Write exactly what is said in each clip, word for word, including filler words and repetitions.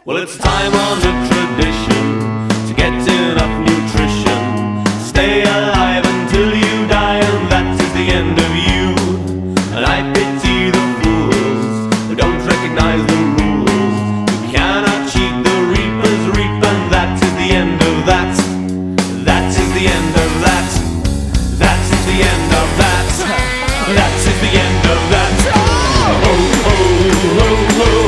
Well, it's time on the tradition to get enough nutrition. Stay alive until you die, and that is the end of you. And I pity the fools who don't recognize the rules, who cannot cheat the reapers reap, and that is the end of that. That is the end of that. That is the end of that. That is the end of that. Oh, oh, oh, oh, oh.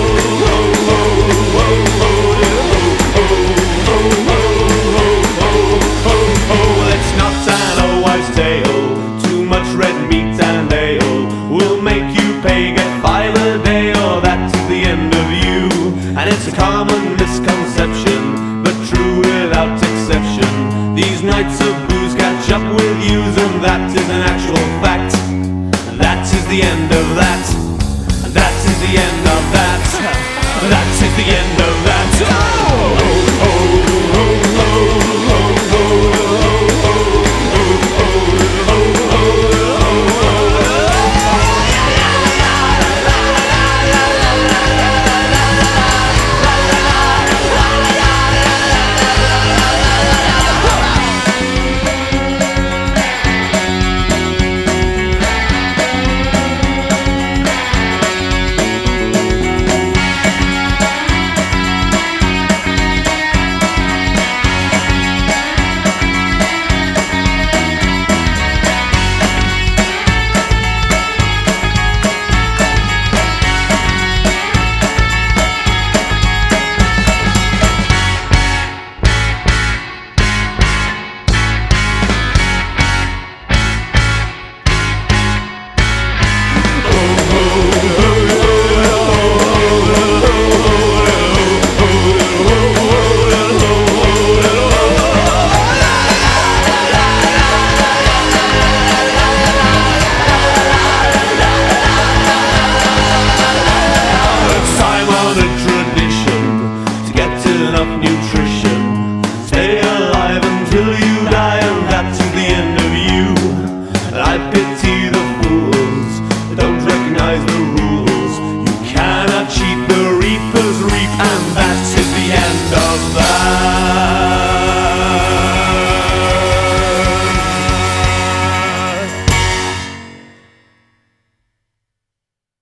Red meat and ale will make you pay, get five a day, or that's the end of you. And it's a common misconception, but true without exception. These nights of booze catch up with yous, and that is an actual fact. That is the end of that. That is the end of that. That is the end of